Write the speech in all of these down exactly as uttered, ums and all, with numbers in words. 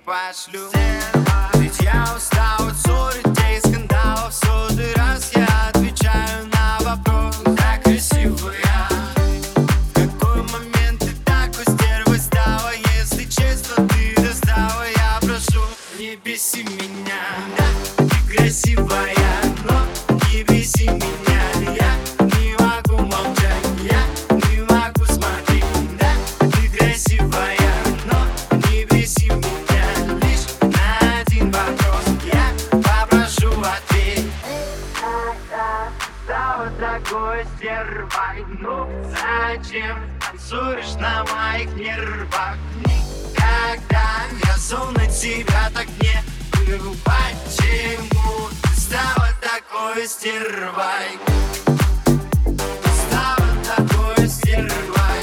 пошлю. Ведь я устал от ссор, детей, скандалов. В сотый раз я отвечаю на вопрос: да красивая. В какой момент ты такой стервой стала? Если честно, ты достала. Я прошу, не беси меня. Да, ты красивая, но не беси меня. Я не могу молчать, я не могу смотреть. Да, ты красивая, но не беси меня. Лишь на один вопрос я попрошу ответь. Стала такой стервой, ну зачем танцуешь на моих нервах? Никогда я зол на тебя так не был. Почему ты стала такой стервой? Стала такой стервой.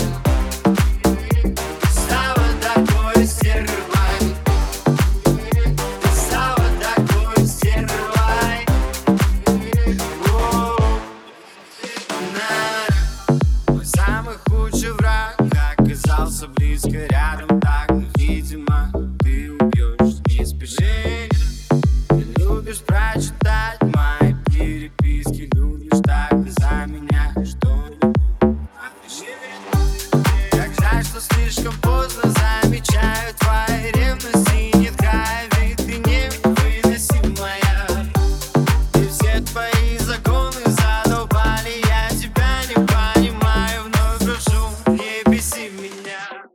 Стала такой стервой. Стала такой стервой. Мой самый худший враг оказался близко рядом. Так, но, видимо, ты убьешь, не спеши. Ты любишь прочитать мои переписки, любишь так за меня что-нибудь. Как жаль, что слишком